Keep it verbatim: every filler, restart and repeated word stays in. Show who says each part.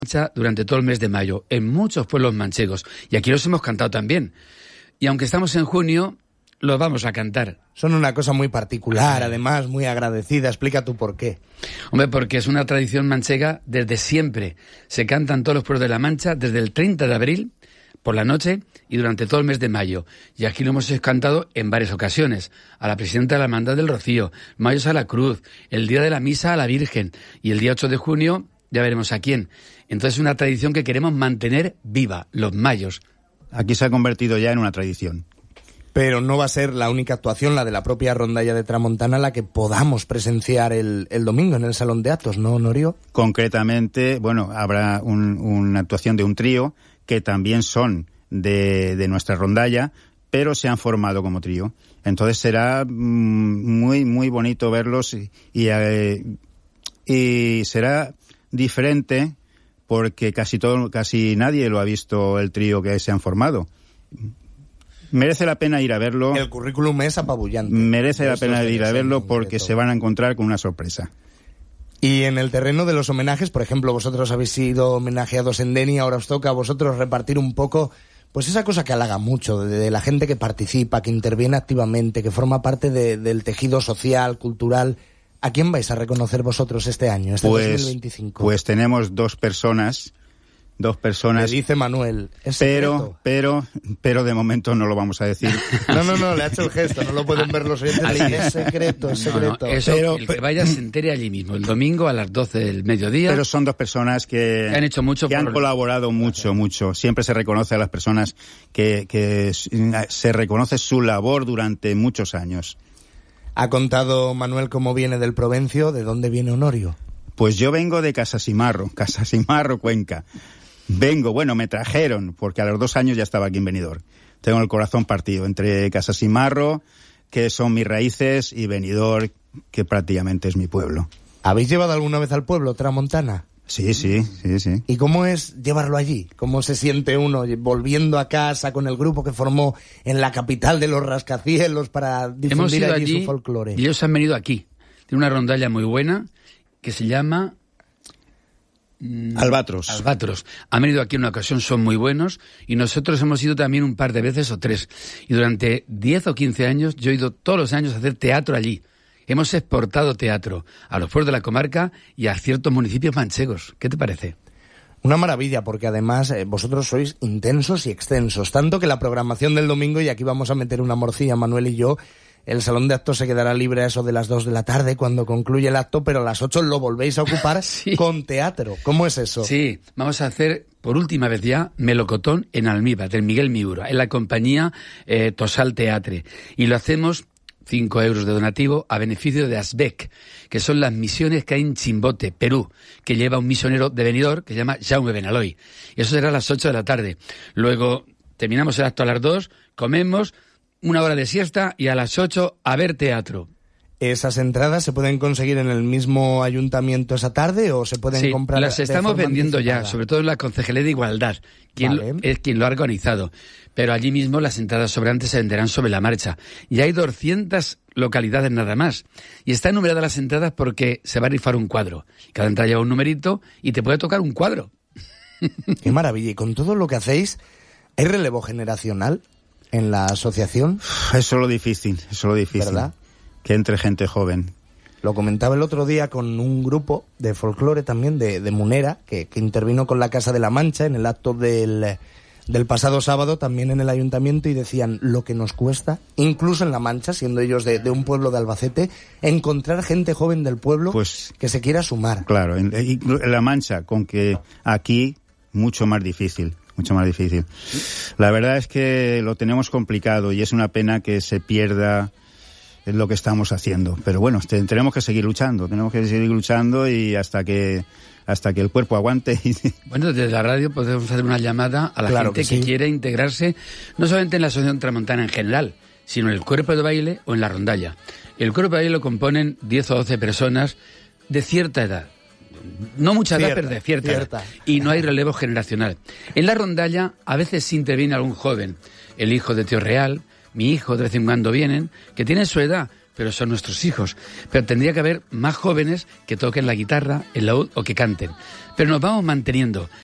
Speaker 1: Durante todo el mes de mayo, en muchos pueblos manchegos, y aquí los hemos cantado también. Y aunque estamos en junio, los vamos a cantar.
Speaker 2: Son una cosa muy particular, además, muy agradecida. Explica tú por qué.
Speaker 1: Hombre, porque es una tradición manchega desde siempre. Se cantan todos los pueblos de La Mancha desde el treinta de abril, por la noche, y durante todo el mes de mayo. Y aquí lo hemos cantado en varias ocasiones. A la presidenta de la Hermandad del Rocío, Mayos a la Cruz, el día de la misa a la Virgen, y el día ocho de junio, ya veremos a quién. Entonces es una tradición que queremos mantener viva, los mayos.
Speaker 3: Aquí se ha convertido ya en una tradición.
Speaker 2: Pero no va a ser la única actuación, la de la propia rondalla de Tramontana, la que podamos presenciar el, el domingo en el Salón de Actos, ¿no, Honorio?
Speaker 3: Concretamente, bueno, habrá un, una actuación de un trío que también son de, de nuestra rondalla, pero se han formado como trío. Entonces será mmm, muy, muy bonito verlos y, y, eh, y será diferente porque casi todo, casi nadie lo ha visto el trío que se han formado. Merece la pena ir a verlo.
Speaker 2: El currículum es apabullante.
Speaker 3: Merece la pena ir a verlo porque se van a encontrar con una sorpresa.
Speaker 2: Y en el terreno de los homenajes, por ejemplo, vosotros habéis sido homenajeados en Deni, ahora os toca a vosotros repartir un poco, pues esa cosa que halaga mucho, de, de la gente que participa, que interviene activamente, que forma parte de, del tejido social, cultural. ¿A quién vais a reconocer vosotros este año, este
Speaker 3: pues,
Speaker 2: dos mil veinticinco?
Speaker 3: Pues tenemos dos personas, dos personas.
Speaker 2: Le dice Manuel, es
Speaker 3: pero,
Speaker 2: secreto.
Speaker 3: pero, pero de momento no lo vamos a decir.
Speaker 2: No, no, no, le ha hecho el gesto, no lo pueden ver los oyentes. Es secreto, es secreto.
Speaker 1: No, no, eso,
Speaker 3: pero,
Speaker 1: el que vaya se entere allí mismo, el domingo a las doce del mediodía.
Speaker 3: Pero son dos personas que,
Speaker 1: que han hecho mucho,
Speaker 3: que
Speaker 1: por...
Speaker 3: han colaborado mucho, mucho. Siempre se reconoce a las personas que, que se reconoce su labor durante muchos años.
Speaker 2: Ha contado Manuel cómo viene del Provencio, ¿de dónde viene Honorio?
Speaker 3: Pues yo vengo de Casasimarro, Casasimarro, Cuenca. Vengo, bueno, me trajeron, porque a los dos años ya estaba aquí en Benidorm. Tengo el corazón partido entre Casasimarro, que son mis raíces, y Benidorm, que prácticamente es mi pueblo.
Speaker 2: ¿Habéis llevado alguna vez al pueblo Tramontana?
Speaker 3: Sí, sí, sí, sí.
Speaker 2: ¿Y cómo es llevarlo allí? ¿Cómo se siente uno volviendo a casa con el grupo que formó en la capital de los rascacielos para difundir allí, allí su folclore?
Speaker 1: Y ellos han venido aquí. Tiene una rondalla muy buena que se llama...
Speaker 3: Mmm, Albatros.
Speaker 1: Albatros. Han venido aquí en una ocasión, son muy buenos, y nosotros hemos ido también un par de veces o tres. Y durante diez o quince años yo he ido todos los años a hacer teatro allí. Hemos exportado teatro a los pueblos de la comarca y a ciertos municipios manchegos. ¿Qué te parece?
Speaker 2: Una maravilla, porque además eh, vosotros sois intensos y extensos, tanto que la programación del domingo, y aquí vamos a meter una morcilla, Manuel y yo, el salón de actos se quedará libre a eso de las dos de la tarde cuando concluye el acto, pero a las ocho lo volvéis a ocupar sí. con teatro. ¿Cómo es eso?
Speaker 1: Sí, vamos a hacer por última vez ya Melocotón en Almíbar, del Miguel Miura, en la compañía eh, Tosal Teatre. Y lo hacemos... cinco euros de donativo a beneficio de ASBEC, que son las misiones que hay en Chimbote, Perú, que lleva un misionero de Benidorm que se llama Jaume Benaloy. Y eso será a las ocho de la tarde. Luego terminamos el acto a las dos, comemos, una hora de siesta y a las ocho a ver teatro.
Speaker 2: ¿Esas entradas se pueden conseguir en el mismo ayuntamiento esa tarde o se pueden
Speaker 1: sí,
Speaker 2: comprar?
Speaker 1: Las estamos vendiendo
Speaker 2: anticipada?
Speaker 1: ya, sobre todo en la Concejalía de Igualdad, quien
Speaker 2: vale.
Speaker 1: lo, es quien lo ha organizado. Pero allí mismo las entradas sobrantes se venderán sobre la marcha. Y hay doscientas localidades nada más. Y están numeradas las entradas porque se va a rifar un cuadro. Cada entrada lleva un numerito y te puede tocar un cuadro.
Speaker 2: Qué maravilla. Y con todo lo que hacéis, ¿hay relevo generacional en la asociación?
Speaker 3: Eso es lo difícil, eso es lo difícil.
Speaker 2: ¿Verdad?
Speaker 3: Que entre gente joven.
Speaker 2: Lo comentaba el otro día con un grupo de folclore también, de, de Munera, que, que intervino con la Casa de la Mancha en el acto del, del pasado sábado, también en el ayuntamiento, y decían lo que nos cuesta, incluso en La Mancha, siendo ellos de, de un pueblo de Albacete, encontrar gente joven del pueblo pues, que se quiera sumar.
Speaker 3: Claro, en, en La Mancha, con que aquí mucho más difícil. Mucho más difícil. La verdad es que lo tenemos complicado y es una pena que se pierda es lo que estamos haciendo, pero bueno, te, tenemos que seguir luchando, tenemos que seguir luchando y hasta que hasta que el cuerpo aguante.
Speaker 1: Bueno, desde la radio podemos hacer una llamada a la
Speaker 2: claro
Speaker 1: gente
Speaker 2: que,
Speaker 1: que
Speaker 2: sí.
Speaker 1: quiere integrarse, no solamente en la Asociación Tramontana en general, sino en el cuerpo de baile o en la rondalla. El cuerpo de baile lo componen diez o doce personas de cierta edad. No mucha edad,
Speaker 2: cierta,
Speaker 1: pero de cierta,
Speaker 2: cierta
Speaker 1: edad. Y no hay relevo generacional. En la rondalla a veces sí interviene algún joven, el hijo de Tío Real, mi hijo de vez en cuando vienen, que tienen su edad, pero son nuestros hijos. Pero tendría que haber más jóvenes que toquen la guitarra, el laúd o que canten. Pero nos vamos manteniendo.